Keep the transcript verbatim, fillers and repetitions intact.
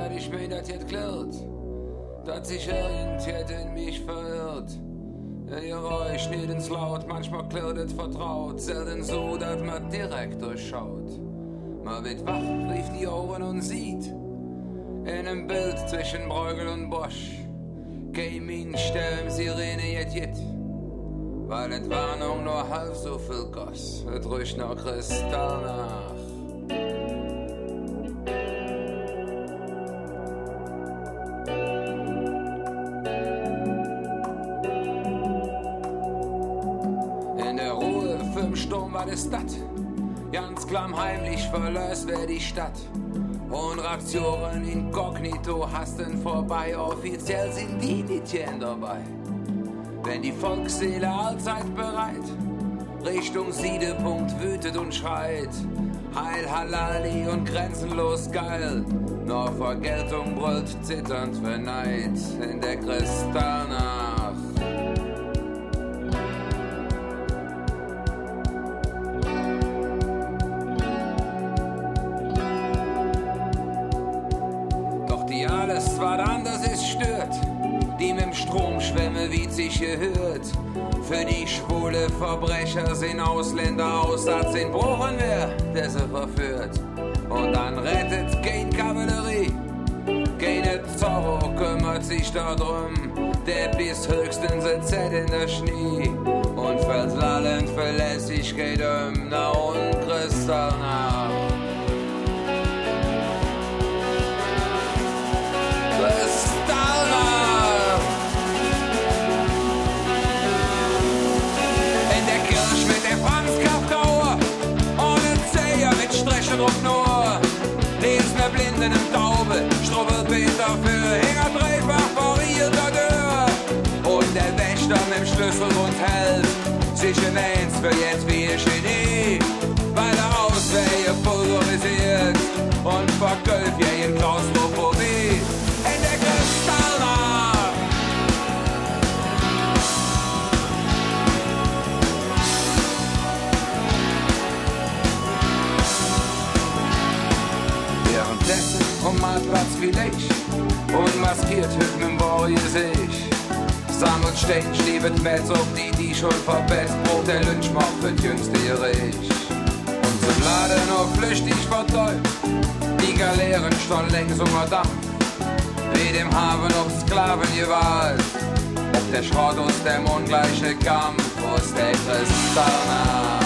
weil ich mein, das jetzt klärt, dass sich irgendjemand in mich verirrt. Ein Geräusch nicht ins Laut, manchmal klirrt es vertraut, selten so, dass man direkt durchschaut. Man wird wach, rief die Ohren und sieht, in einem Bild zwischen Bruegel und Bosch, Gaming, Stern, Sirene, jet, jet. Weil et Warnung nur halb so viel goss, et riecht noch Kristall nach. In der Ruhe für'm Sturm war das Stadt, ganz klammheimlich verlöst wer die Stadt. Und Reaktionen inkognito hasten vorbei, offiziell sind die Mädchen dabei. Wenn die Volksseele allzeit bereit, Richtung Siedepunkt wütet und schreit, Heil Halali und grenzenlos geil, nur Vergeltung brüllt zitternd für Neid in der Kristallnacht. Was anders ist stört, die mit dem Strom schwämme, wie sich gehört. Für die schwule Verbrecher sind Ausländer Aussatz in Bruchen wer, der sie verführt. Und dann rettet kein Kavallerie, keine Zorro kümmert sich darum. Der bis höchstens ein Z in der Schnee und fällt lallend Verlässlichkeit um, na und Kristallnacht. In der Kirche mit der Franz Kafkauer, ohne Zeher mit Strechendruck nur. Lesen wir Blinden im Taube, Strubbelpeter für Hänger dreifach variierter Tür. Und der Wächter mit dem Schlüsselbund hält sich in eins für jetzt wie ein Genie, weil er Auswege pulverisiert und verkölft ja in Klaustrophobie. In der Kristallnacht. Währenddessen um Marktplatz wie ich und maskiert hüpfen im Borje sich. Sammelt Stein, stiebet Metz auf die, die schon verbetzt, Brot der Lynchmob wird jüngste Reich. Und zum Laden nur flüchtig vertäubt, die Galeeren stehen längs unter Dampf. Wie dem Hafen auf Sklaven gewalt, ob der Schrott aus dem ungleiche Kampf aus der Kristallnacht.